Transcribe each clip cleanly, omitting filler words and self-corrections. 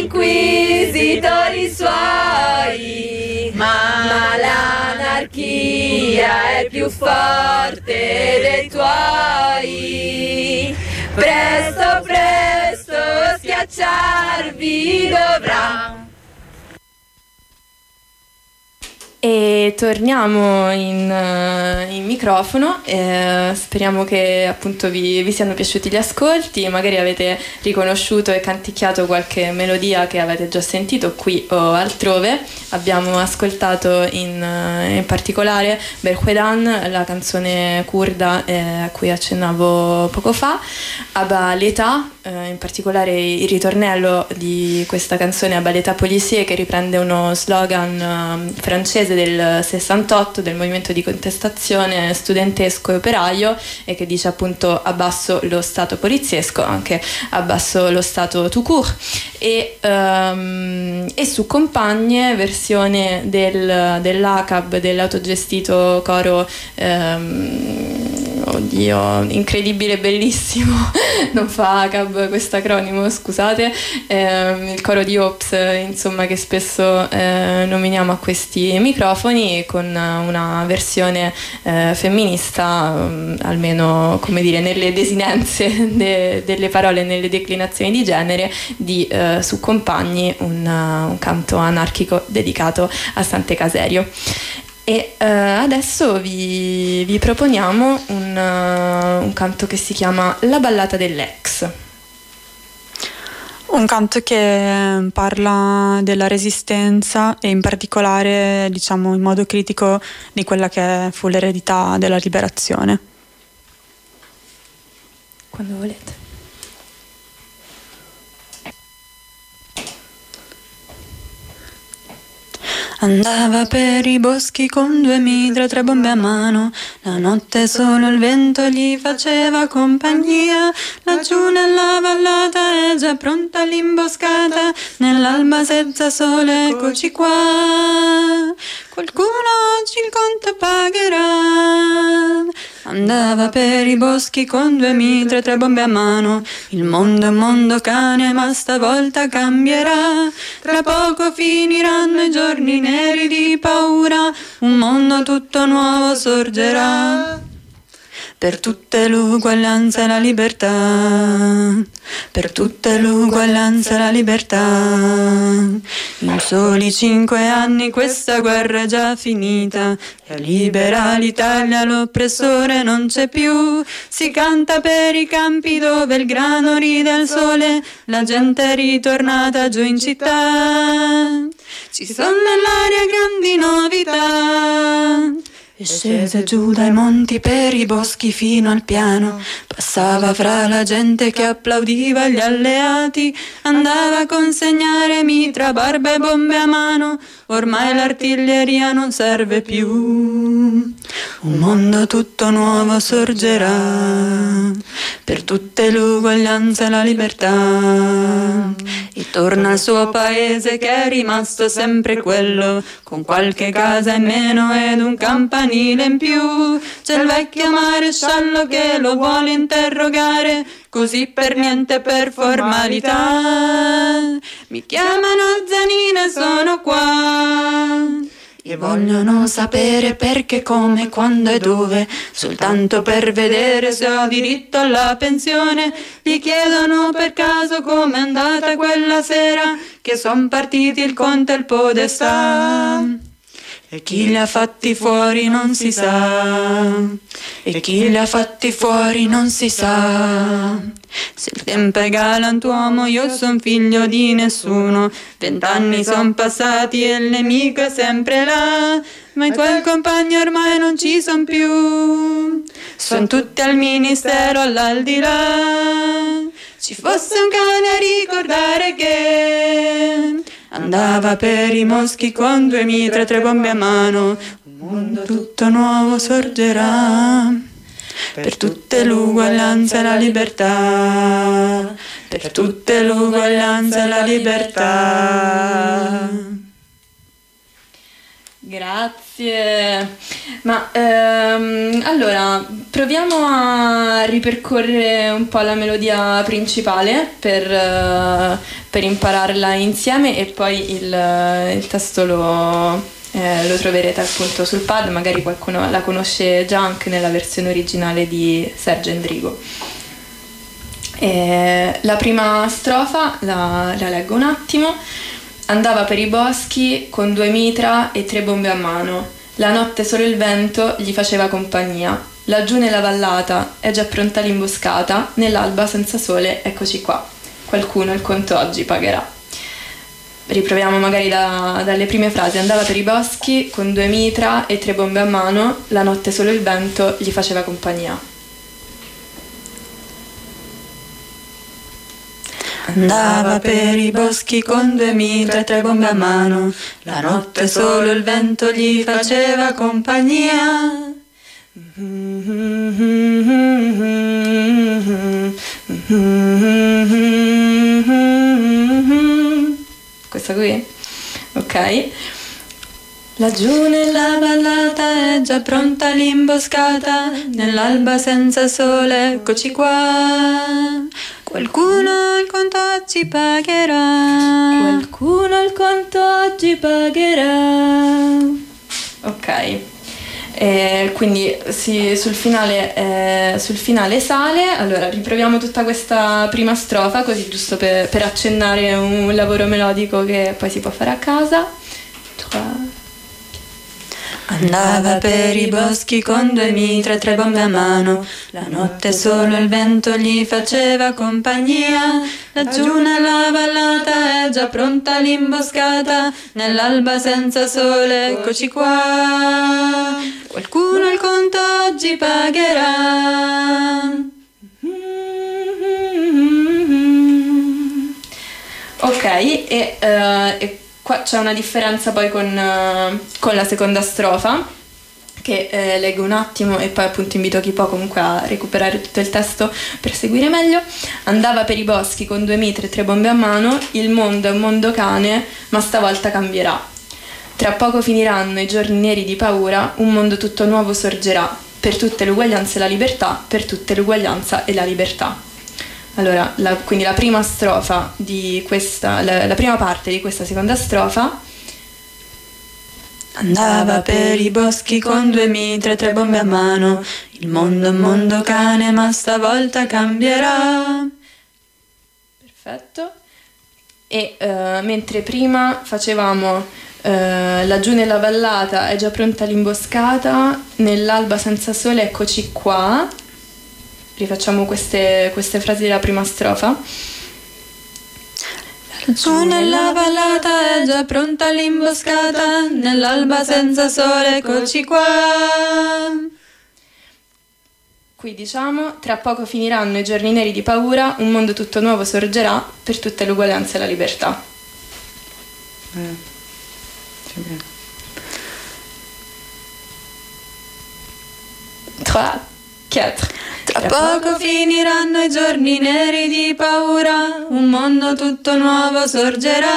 inquisitori suoi, ma l'anarchia è più forte dei tuoi. Presto, presto, schiacciarvi dovrà. E torniamo in microfono, speriamo che appunto vi siano piaciuti gli ascolti, magari avete riconosciuto e canticchiato qualche melodia che avete già sentito qui o altrove. Abbiamo ascoltato in particolare Berhuedan, la canzone curda a cui accennavo poco fa, Abba l'età, in particolare il ritornello di questa canzone Abba l'età policier, che riprende uno slogan francese del 68 del movimento di contestazione studentesco e operaio, e che dice appunto abbasso lo stato poliziesco, anche abbasso lo stato tout court. E su Compagne, versione dell'ACAB, dell'autogestito coro oddio, incredibile, bellissimo, non fa ACAB questo acronimo, scusate, il coro di Ops, insomma, che spesso nominiamo a questi microfoni, con una versione femminista, almeno, come dire, nelle desinenze delle parole, nelle declinazioni di genere, di Su Compagni, un canto anarchico dedicato a Sante Caserio. E adesso vi proponiamo un canto che si chiama La ballata dell'ex. Un canto che parla della resistenza e in particolare, diciamo, in modo critico di quella che fu l'eredità della liberazione. Quando volete. Andava per i boschi con 2 mitra, 3 bombe a mano. La notte solo il vento gli faceva compagnia. Laggiù nella vallata è già pronta l'imboscata. Nell'alba senza sole, eccoci qua. Qualcuno oggi il conto pagherà. Andava per i boschi con 2 mitra, 3 bombe a mano. Il mondo è un mondo cane, ma stavolta cambierà. Tra poco finiranno i giorni neri di paura. Un mondo tutto nuovo sorgerà. Per tutte l'uguaglianza e la libertà. Per tutte l'uguaglianza e la libertà. In soli 5 anni questa guerra è già finita. E libera l'Italia, l'oppressore non c'è più. Si canta per i campi dove il grano ride al sole. La gente è ritornata giù in città. Ci sono nell'aria grandi novità. E scese giù dai monti per i boschi fino al piano. Passava fra la gente che applaudiva gli alleati. Andava a consegnare mitra, barbe e bombe a mano. Ormai l'artiglieria non serve più. Un mondo tutto nuovo sorgerà. Per tutte l'uguaglianza e la libertà. E torna al suo paese che è rimasto sempre quello, con qualche casa in meno ed un campanile in più. C'è il vecchio maresciallo che lo vuole interrogare, così per niente, per formalità. Mi chiamano Zanina e sono qua. E vogliono sapere perché, come, quando e dove, soltanto per vedere se ho diritto alla pensione. Gli chiedono per caso com'è andata quella sera, che son partiti il conte e il podestà. E chi li ha fatti fuori non si sa. E chi li ha fatti fuori non si sa. Se il tempo è galantuomo, io son figlio di nessuno. 20 anni son passati e il nemico è sempre là. Ma i tuoi compagni ormai non ci son più. Son tutti al ministero all'aldilà. Ci fosse un cane a ricordare che andava per i boschi con 2 mitra e 3 bombe a mano. Un mondo tutto nuovo sorgerà. Per tutte l'uguaglianza e la libertà. Per tutte l'uguaglianza e la libertà. Grazie. Grazie. Ma allora proviamo a ripercorrere un po' la melodia principale per impararla insieme, e poi il testo lo troverete appunto sul pad. Magari qualcuno la conosce già anche nella versione originale di Sergio Endrigo. La prima strofa la leggo un attimo. Andava per i boschi con 2 mitra e 3 bombe a mano. La notte solo il vento gli faceva compagnia. Laggiù nella vallata è già pronta l'imboscata. Nell'alba senza sole, eccoci qua. Qualcuno il conto oggi pagherà. Riproviamo magari dalle prime frasi. Andava per i boschi con 2 mitra e 3 bombe a mano. La notte solo il vento gli faceva compagnia. Andava per i boschi con 2 mitra e 3 bombe a mano. La notte solo il vento gli faceva compagnia. Questa qui? Ok. Laggiù nella vallata è già pronta l'imboscata. Nell'alba senza sole, eccoci qua. Qualcuno il conto oggi pagherà. Qualcuno il conto oggi pagherà. Ok. Quindi sul finale sale. Allora riproviamo tutta questa prima strofa, così giusto per accennare un lavoro melodico che poi si può fare a casa. Andava per i boschi con 2 mitra e 3 bombe a mano. La notte solo il vento gli faceva compagnia. Laggiù nella vallata è già pronta l'imboscata. Nell'alba senza sole, eccoci qua. Qualcuno il conto oggi pagherà. Ok, e qua c'è una differenza poi con la seconda strofa, che leggo un attimo e poi appunto invito chi può comunque a recuperare tutto il testo per seguire meglio. Andava per i boschi con 2 mitra e 3 bombe a mano. Il mondo è un mondo cane, ma stavolta cambierà. Tra poco finiranno i giorni neri di paura, un mondo tutto nuovo sorgerà. Per tutte l'uguaglianza e la libertà, per tutte l'uguaglianza e la libertà. Allora, quindi la prima strofa di questa, la prima parte di questa seconda strofa. Andava per i boschi con 2 mitra e 3 bombe a mano. Il mondo è un mondo cane, ma stavolta cambierà. Perfetto. E mentre prima facevamo laggiù nella vallata è già pronta l'imboscata, nell'alba senza sole, eccoci qua. Rifacciamo queste frasi della prima strofa. Laggiù nella vallata è già pronta l'imboscata. Nell'alba senza sole, eccoci qua. Qui diciamo: tra poco finiranno i giorni neri di paura, un mondo tutto nuovo sorgerà, per tutte l'uguaglianza e la libertà. Tra 4. Tra poco finiranno i giorni neri di paura, un mondo tutto nuovo sorgerà.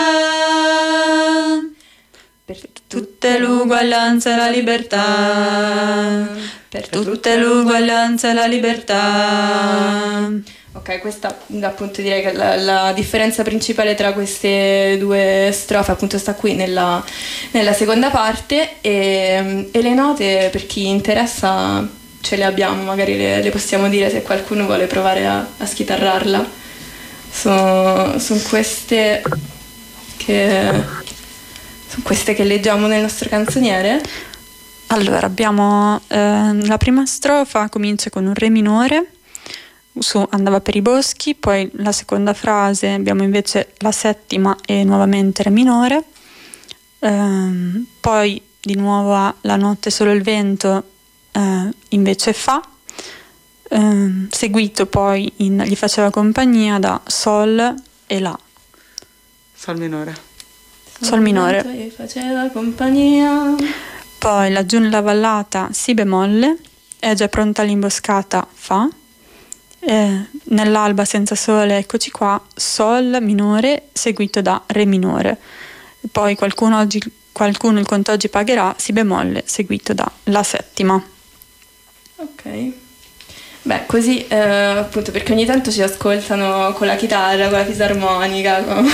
Per tutte l'uguaglianza e la libertà. Per tutte l'uguaglianza e la libertà. Ok, questa appunto direi che la differenza principale tra queste due strofe appunto sta qui nella seconda parte, e le note, per chi interessa, ce le abbiamo, magari le possiamo dire se qualcuno vuole provare a schitarrarla. Sono queste che leggiamo nel nostro canzoniere. Allora, abbiamo la prima strofa comincia con un re minore su Andava per i boschi, poi la seconda frase abbiamo invece la settima e nuovamente re minore, poi di nuovo a La notte solo il vento invece fa, seguito poi in Gli faceva compagnia da Sol e La. Sol minore. Sol minore. Gli faceva compagnia. Poi laggiù nella vallata Si bemolle, è già pronta l'imboscata Fa, nell'alba senza sole eccoci qua Sol minore seguito da Re minore. Poi qualcuno oggi qualcuno il conto oggi pagherà, si bemolle, seguito da la settima. Ok. Beh, così appunto perché ogni tanto ci ascoltano con la chitarra, con la fisarmonica,